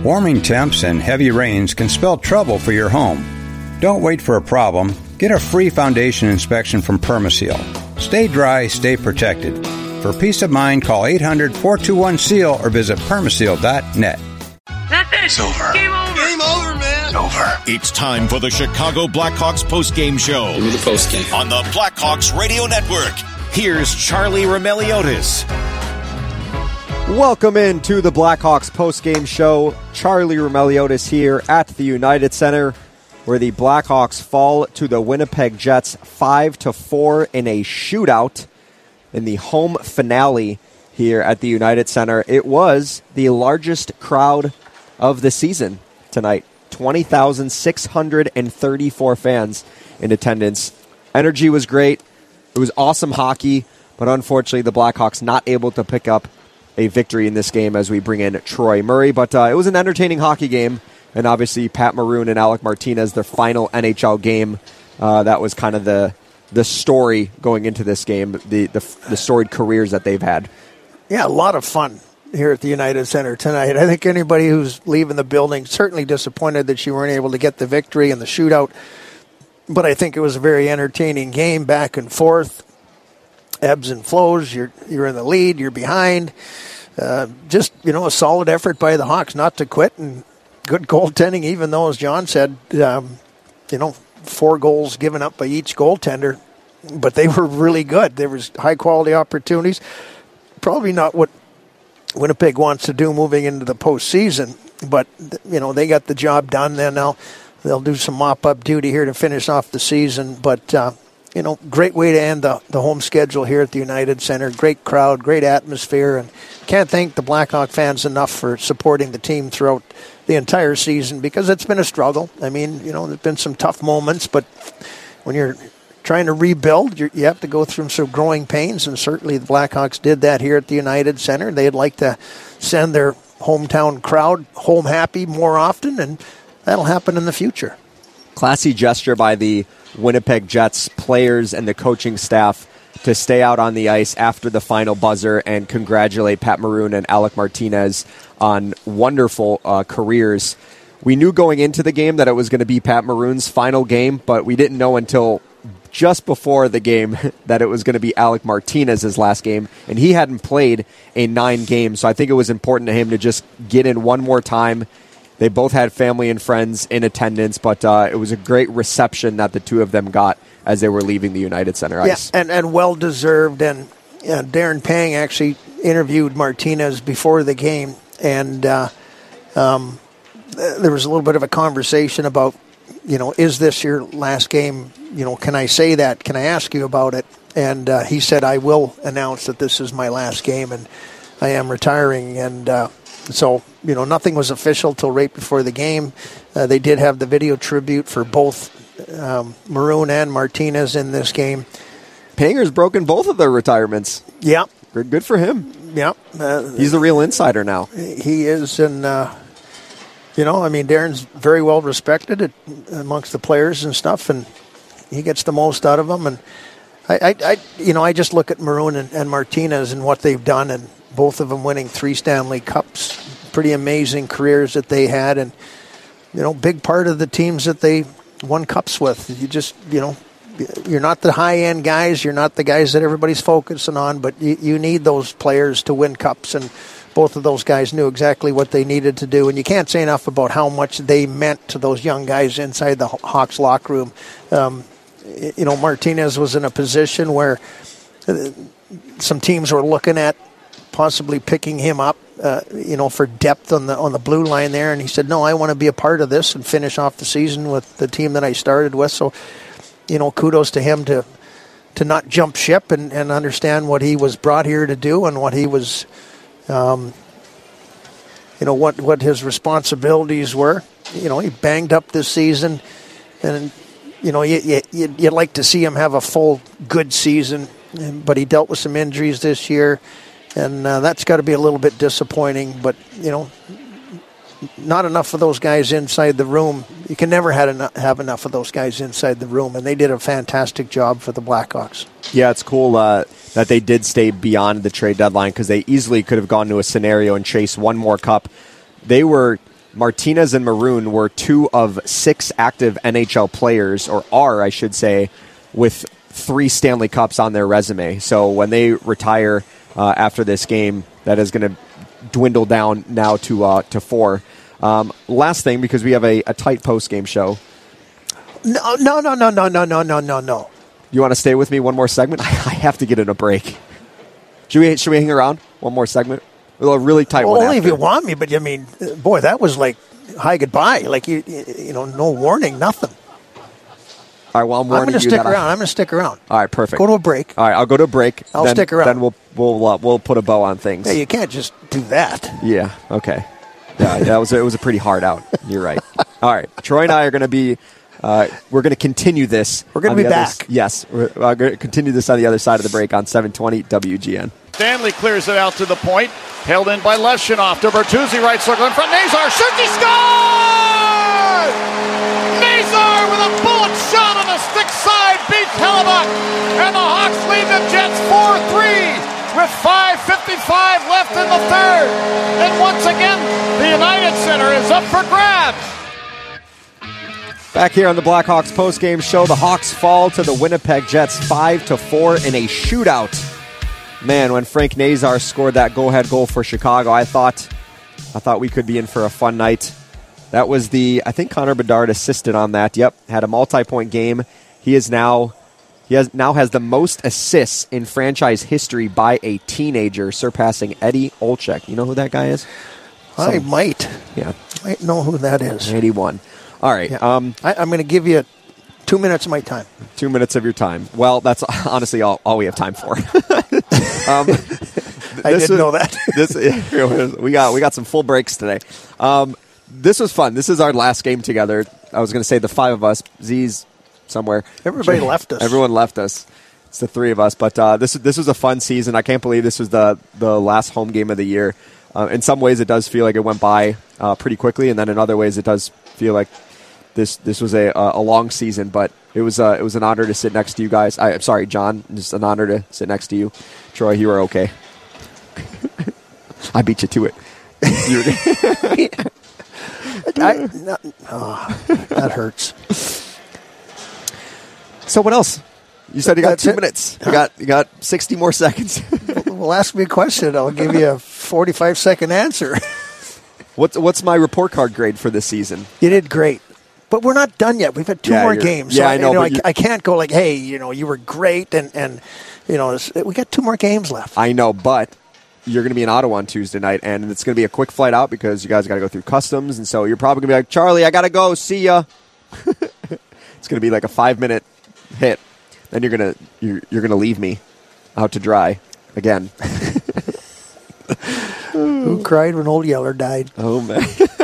Warming temps and heavy rains can spell trouble for your home. Don't wait for a problem. Get a free foundation inspection from Permaseal. Stay dry, stay protected. For peace of mind, call 800-421-SEAL or visit permaseal.net. It's over. Game over. Game over, man. It's over. It's time for the Chicago Blackhawks postgame show. Give me the postgame. On the Blackhawks Radio Network. Here's Charlie Roumeliotis. Welcome into the Blackhawks postgame show. Charlie Roumeliotis here at the United Center, where the Blackhawks fall to the Winnipeg Jets 5-4 in a shootout in the home finale here at the United Center. It was the largest crowd of the season tonight. 20,634 fans in attendance. Energy was great. It was awesome hockey, but unfortunately the Blackhawks not able to pick up a victory in this game as we bring in Troy Murray. But it was an entertaining hockey game, and obviously Pat Maroon and Alec Martinez, their final NHL game. That was kind of the story going into this game, the storied careers that they've had. Yeah, a lot of fun here at the United Center tonight. I think anybody who's leaving the building certainly disappointed that you weren't able to get the victory in the shootout. But I think it was a very entertaining game, back and forth, ebbs and flows. You're in the lead, you're behind. Just, a solid effort by the Hawks not to quit, and good goaltending, even though, as John said, 4 goals given up by each goaltender. But they were really good. There was high-quality opportunities. Probably not what Winnipeg wants to do moving into the postseason, but, they got the job done. Then they'll do some mop-up duty here to finish off the season. But, great way to end the home schedule here at the United Center. Great crowd, great atmosphere, and can't thank the Blackhawk fans enough for supporting the team throughout the entire season, because it's been a struggle. I mean, there's been some tough moments, but when you're trying to rebuild, you have to go through some growing pains, and certainly the Blackhawks did that here at the United Center. They'd like to send their hometown crowd home happy more often, and that'll happen in the future. Classy gesture by the Winnipeg Jets players and the coaching staff to stay out on the ice after the final buzzer and congratulate Pat Maroon and Alec Martinez on wonderful careers. We knew going into the game that it was going to be Pat Maroon's final game, but we didn't know until just before the game that it was going to be Alec Martinez's last game, and he hadn't played in 9 games, so I think it was important to him to just get in one more time. They both had family and friends in attendance, but it was a great reception that the two of them got as they were leaving the United Center ice. Yeah, and well-deserved. And Darren Pang actually interviewed Martinez before the game, and there was a little bit of a conversation about, is this your last game? Can I say that? Can I ask you about it? And he said, I will announce that this is my last game, and I am retiring. And so, nothing was official till right before the game. They did have the video tribute for both Maroon and Martinez in this game. Panger's broken both of their retirements. Yeah. Good for him. Yeah. He's the real insider now. He is, and, Darren's very well respected amongst the players and stuff, and he gets the most out of them. And I just look at Maroon and Martinez and what they've done, and both of them winning 3 Stanley Cups. Pretty amazing careers that they had, and big part of the teams that they won cups with. You just you're not the high end guys, you're not the guys that everybody's focusing on, but you need those players to win cups, and both of those guys knew exactly what they needed to do. And you can't say enough about how much they meant to those young guys inside the Hawks locker room. Martinez was in a position where some teams were looking at possibly picking him up, for depth on the blue line there. And he said, no, I want to be a part of this and finish off the season with the team that I started with. So, kudos to him to not jump ship and understand what he was brought here to do and what he was, what his responsibilities were. He banged up this season, and, you'd like to see him have a full good season, but he dealt with some injuries this year. And that's got to be a little bit disappointing. But, not enough of those guys inside the room. You can never have enough of those guys inside the room. And they did a fantastic job for the Blackhawks. Yeah, it's cool that they did stay beyond the trade deadline, because they easily could have gone to a scenario and chased one more cup. They were Martinez and Maroon were 2 of 6 active NHL players, or are, I should say, with 3 Stanley Cups on their resume. So when they retire after this game, that is going to dwindle down now to 4. Last thing, because we have a tight post-game show. No. You want to stay with me one more segment? I have to get in a break. Should we hang around one more segment? A really tight one. Only if you want me, but I mean, boy, that was like hi goodbye. Like you know, no warning, nothing. All right, well, I'm going to stick around. I'm going to stick around. All right, perfect. Go to a break. All right, I'll go to a break. I'll stick around. Then we'll put a bow on things. Yeah, you can't just do that. Yeah. Okay. Yeah, it was a pretty hard out. You're right. All right, Troy and I are going to be. We're going to continue this. We're going to be back. Yes, we're going to continue this on the other side of the break on 720 WGN. Stanley clears it out to the point. Held in by Levshunov to Bertuzzi, right circle in front. Nazar shoots, he scores! Nazar with a bullet shot on the stick side beats Hellebuck. And the Hawks lead the Jets 4-3 with 5:55 left in the third. And once again, the United Center is up for grabs. Back here on the Blackhawks postgame show, the Hawks fall to the Winnipeg Jets 5-4 in a shootout. Man, when Frank Nazar scored that go-ahead goal for Chicago, I thought we could be in for a fun night. That was I think Connor Bedard assisted on that. Yep, had a multi-point game. He now has the most assists in franchise history by a teenager, surpassing Eddie Olczyk. You know who that guy is? I might. Yeah. Might know who that is. 81. All right. Yeah. I'm going to give you 2 minutes of my time. 2 minutes of your time. Well, that's honestly all we have time for. I didn't know that. We got some full breaks today. This was fun. This is our last game together. I was going to say the 5 of us. Z's somewhere. Everybody left us. Everyone left us. It's the 3 of us. But this was a fun season. I can't believe this was the last home game of the year. In some ways, it does feel like it went by pretty quickly, and then in other ways, it does feel like this was a long season. But it was an honor to sit next to you guys. I'm sorry, John. Just an honor to sit next to you. Troy, you were okay. I beat you to it. That hurts. So what else? You said you got 2 minutes. You got 60 more seconds. Well, ask me a question. I'll give you a 45-second answer. What's my report card grade for this season? You did great. But we're not done yet. We've had 2 more games. Yeah, so I know. I can't go like, hey, you were great, and we got 2 more games left. I know, but you're going to be in Ottawa on Tuesday night, and it's going to be a quick flight out because you guys got to go through customs, and so you're probably going to be like, Charlie, I got to go. See ya. It's going to be like a 5-minute hit. Then you're gonna leave me out to dry again. Who cried when Old Yeller died? Oh man!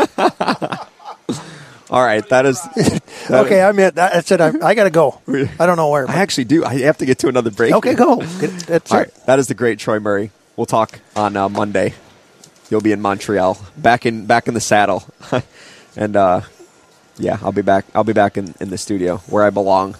All right, that is okay. I'm in. That's it. I got to go. I don't know where. I actually do. I have to get to another break. Okay, go. That's all it. Right, that is the great Troy Murray. We'll talk on Monday. You'll be in Montreal, back in the saddle, and yeah, I'll be back. I'll be back in the studio where I belong.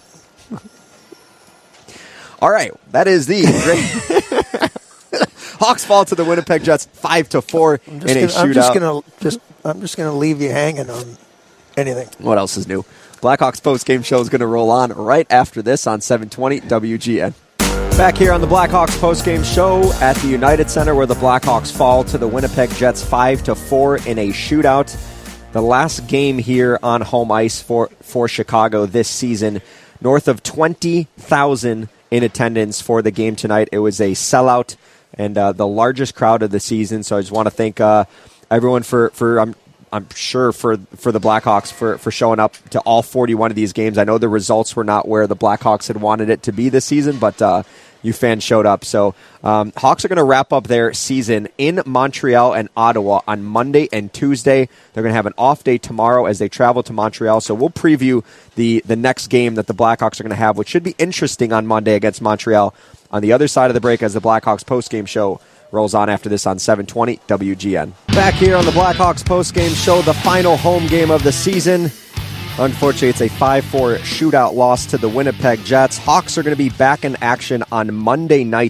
All right, that is the great Hawks fall to the Winnipeg Jets 5-4 in a shootout. I'm just gonna leave you hanging on anything. What else is new? Blackhawks post-game show is going to roll on right after this on 720 WGN. Back here on the Blackhawks post-game show at the United Center, where the Blackhawks fall to the Winnipeg Jets 5-4 in a shootout. The last game here on home ice for Chicago this season. North of 20,000 in attendance for the game tonight. It was a sellout and the largest crowd of the season. So I just want to thank everyone for I'm sure for the Blackhawks for showing up to all 41 of these games. I know the results were not where the Blackhawks had wanted it to be this season, but you fans showed up. So Hawks are going to wrap up their season in Montreal and Ottawa on Monday and Tuesday. They're going to have an off day tomorrow as they travel to Montreal. So we'll preview the next game that the Blackhawks are going to have, which should be interesting on Monday against Montreal on the other side of the break as the Blackhawks postgame show rolls on after this on 720 WGN. Back here on the Blackhawks postgame show, the final home game of the season. Unfortunately, it's a 5-4 shootout loss to the Winnipeg Jets. Hawks are going to be back in action on Monday night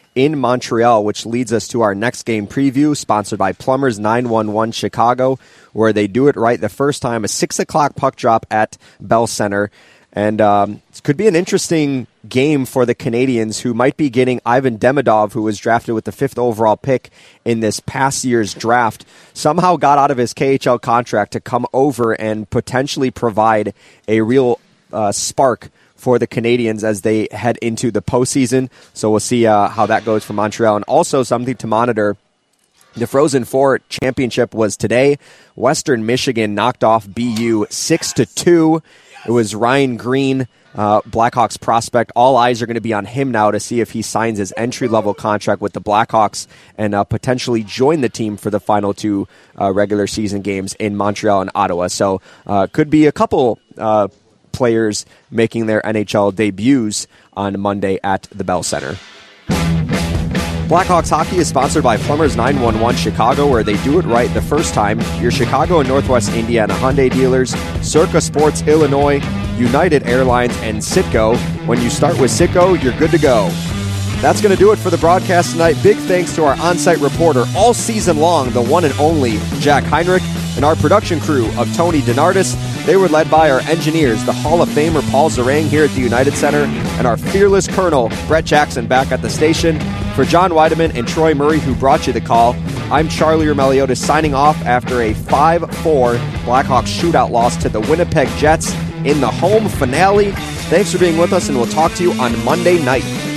in Montreal, which leads us to our next game preview, sponsored by Plumbers 911 Chicago, where they do it right the first time, a 6 o'clock puck drop at Bell Center. And it could be an interesting game for the Canadians, who might be getting Ivan Demidov, who was drafted with the 5th overall pick in this past year's draft, somehow got out of his KHL contract to come over and potentially provide a real spark for the Canadians as they head into the postseason. So we'll see how that goes for Montreal. And also something to monitor, the Frozen Four championship was today. Western Michigan knocked off BU 6-2. It was Ryan Green, Blackhawks prospect. All eyes are going to be on him now to see if he signs his entry-level contract with the Blackhawks and potentially join the team for the final 2 regular season games in Montreal and Ottawa. So could be a couple players making their NHL debuts on Monday at the Bell Center. Blackhawks hockey is sponsored by Plumbers 911 Chicago, where they do it right the first time. Your Chicago and Northwest Indiana Hyundai dealers, Circa Sports Illinois, United Airlines, and Citgo. When you start with Citgo, you're good to go. That's going to do it for the broadcast tonight. Big thanks to our on-site reporter all season long, the one and only Jack Heinrich, and our production crew of Tony DiNardis. They were led by our engineers, the Hall of Famer Paul Zarang here at the United Center, and our fearless colonel, Brett Jackson, back at the station. For John Weideman and Troy Murray, who brought you the call, I'm Charlie Romeliotis signing off after a 5-4 Blackhawks shootout loss to the Winnipeg Jets in the home finale. Thanks for being with us, and we'll talk to you on Monday night.